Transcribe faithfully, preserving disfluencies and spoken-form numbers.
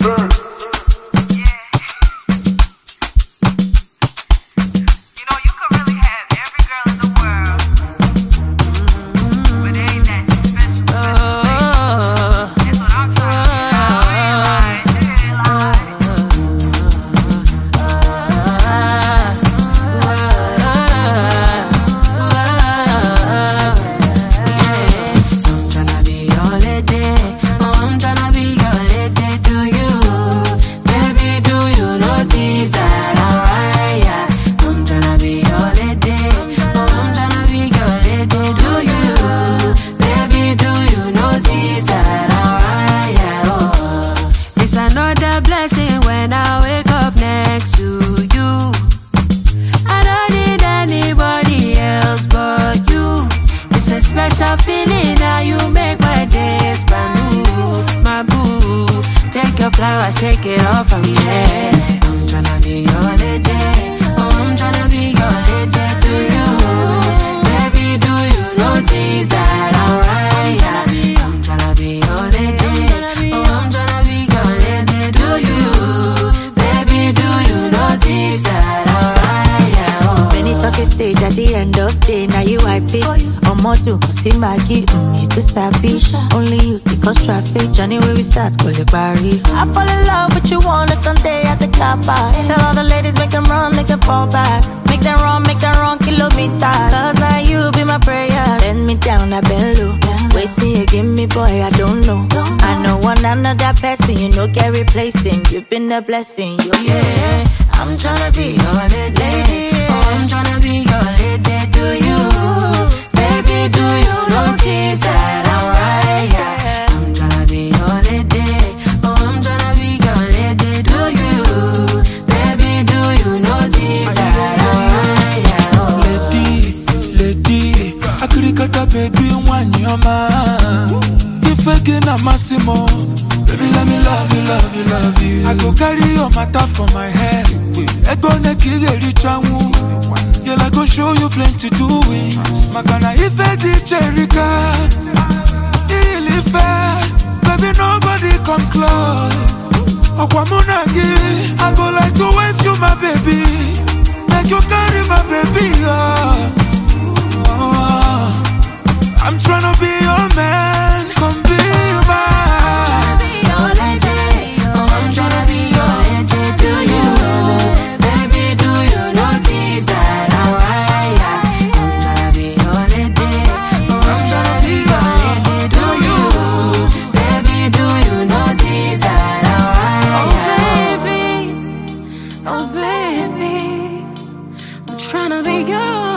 Flowers, take it all from me. Yeah. I'm tryna be your lady. Oh, I'm tryna be your lady to you. Baby, do you notice that I'm right? Yeah. I'm tryna be your lady. Oh, I'm tryna be your lady to you. Baby, do you notice that I'm right? Yeah. Oh. Many talking stage at the end of day. Now you wipe it. I'm more to see my key. Mm, you too sappy. Only you because traffic. Journey where we start, call it Barry. I fall in love with you on a Sunday at the car park. Tell all the ladies make them run, make them fall back. Make them run, make them run kilometers. Cause now you be my prayer. Let me down, I been low. Wait till you give me, boy, I don't know. I know one another person, you know, get replacing. You've been a blessing, you yeah. I'm tryna be your lady. Oh, I'm tryna be your lady to you. Baby, do you notice that I'm right? Yeah. I'm tryna be your lady. Oh, I'm tryna be your lady to you. Baby, do you notice that I'm right? Yeah. Oh. Lady, lady, I could cut a baby one your man. If I get a massimo, baby, let me love you, love you, love you. I go carry your matter for my head. I go make you get rich and woo. Yeah, I go show you plenty doing. Magana if I did Jerica, really fair. Baby, nobody come close. Aquamunagi, I go like to wave you, my baby. Make you carry my baby, oh. Oh. I'm tryna be your man, come be mine. I'm tryna be your lady. Oh, I'm tryna be your lady to you. Baby, do you notice that I'm right? Yeah. I'm tryna be your lady. Oh, I'm tryna be your lady to you. Baby, do you notice that I'm right? Yeah. Oh baby, oh baby, I'm tryna be yours.